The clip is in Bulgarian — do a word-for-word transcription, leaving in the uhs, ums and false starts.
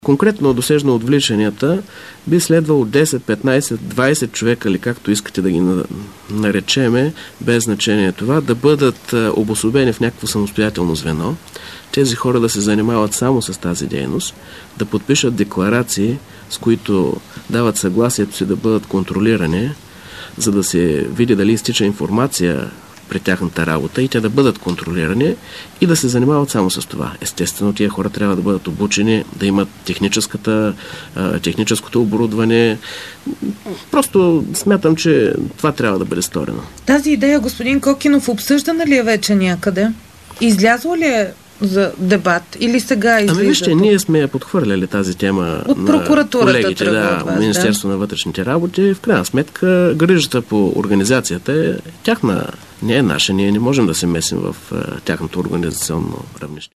Конкретно досежно отвличанията би следвало десет, петнайсет, двайсет човека, или както искате да ги наречеме, без значение това, да бъдат обособени в някакво самостоятелно звено. Тези хора да се занимават само с тази дейност, да подпишат декларации, с които дават съгласието си да бъдат контролирани, за да се види дали изтича информация при тяхната работа и те да бъдат контролирани и да се занимават само с това. Естествено, тия хора трябва да бъдат обучени, да имат техническата, техническото оборудване. Просто смятам, че това трябва да бъде сторено. Тази идея, господин Кокинов, обсъждана ли е вече някъде? Излязла ли е за дебат или сега излиза? Ами вижте, ние сме я подхвърляли тази тема от прокуратурата, на колегите, да, от Министерство да. на вътрешните работи. В крайна сметка, грижата по организацията е тяхна, не е наша. Ние не можем да се месим в тяхното организационно равнище.